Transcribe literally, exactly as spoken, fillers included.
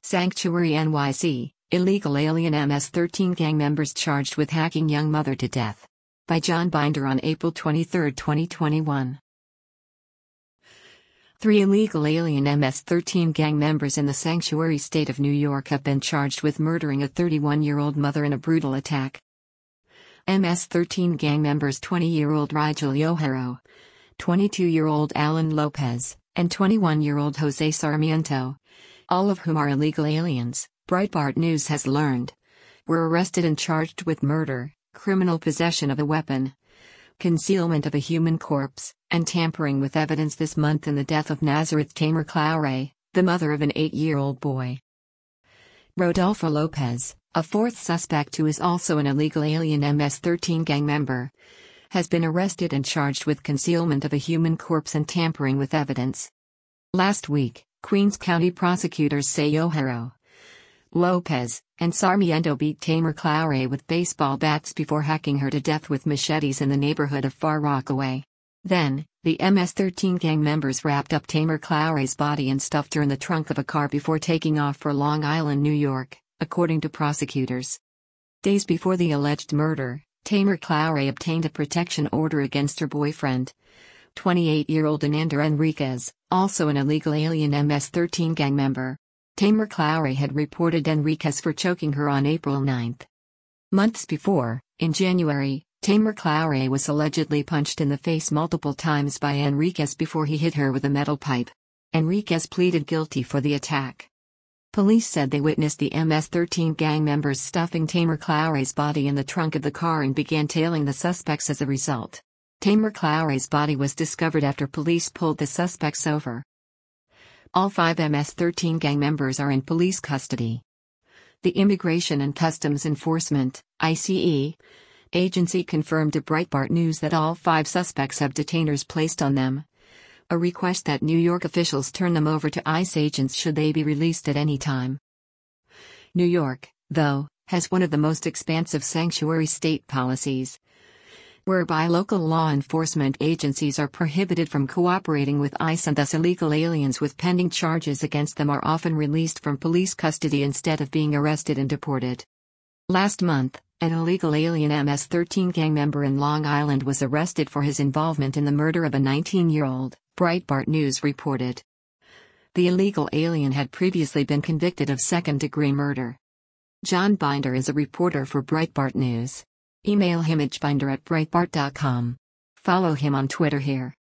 Sanctuary N Y C, illegal alien M S thirteen gang members charged with hacking young mother to death. By John Binder on April twenty-third, twenty twenty-one. Three illegal alien M S thirteen gang members in the Sanctuary state of New York have been charged with murdering a thirty-one-year-old mother in a brutal attack. M S thirteen gang members twenty-year-old Rigel Yohero, twenty-two-year-old Alan Lopez, and twenty-one-year-old Jose Sarmiento, all of whom are illegal aliens, Breitbart News has learned, were arrested and charged with murder, criminal possession of a weapon, concealment of a human corpse, and tampering with evidence this month in the death of Nazareth Tamer Claure, the mother of an eight-year-old boy. Rodolfo Lopez, a fourth suspect who is also an illegal alien M S thirteen gang member, has been arrested and charged with concealment of a human corpse and tampering with evidence. Last week, Queens County prosecutors say Yohero, Lopez, and Sarmiento beat Tamer Claure with baseball bats before hacking her to death with machetes in the neighborhood of Far Rockaway. Then, the M S thirteen gang members wrapped up Tamer Claure's body and stuffed her in the trunk of a car before taking off for Long Island, New York, according to prosecutors. Days before the alleged murder, Tamer Claure obtained a protection order against her boyfriend, twenty-eight-year-old Enander Enriquez, also an illegal alien M S thirteen gang member. Tamer Claure had reported Enriquez for choking her on April ninth. Months before, in January, Tamer Claure was allegedly punched in the face multiple times by Enriquez before he hit her with a metal pipe. Enriquez pleaded guilty for the attack. Police said they witnessed the M S thirteen gang members stuffing Tamer Claure's body in the trunk of the car and began tailing the suspects as a result. Tamer Claure's body was discovered after police pulled the suspects over. All five M S thirteen gang members are in police custody. The Immigration and Customs Enforcement, I C E, agency confirmed to Breitbart News that all five suspects have detainers placed on them, a request that New York officials turn them over to ICE agents should they be released at any time. New York, though, has one of the most expansive sanctuary state policies, whereby local law enforcement agencies are prohibited from cooperating with ICE, and thus illegal aliens with pending charges against them are often released from police custody instead of being arrested and deported. Last month, an illegal alien M S thirteen gang member in Long Island was arrested for his involvement in the murder of a nineteen-year-old, Breitbart News reported. The illegal alien had previously been convicted of second-degree murder. John Binder is a reporter for Breitbart News. Email him at binder at breitbart dot com. Follow him on Twitter here.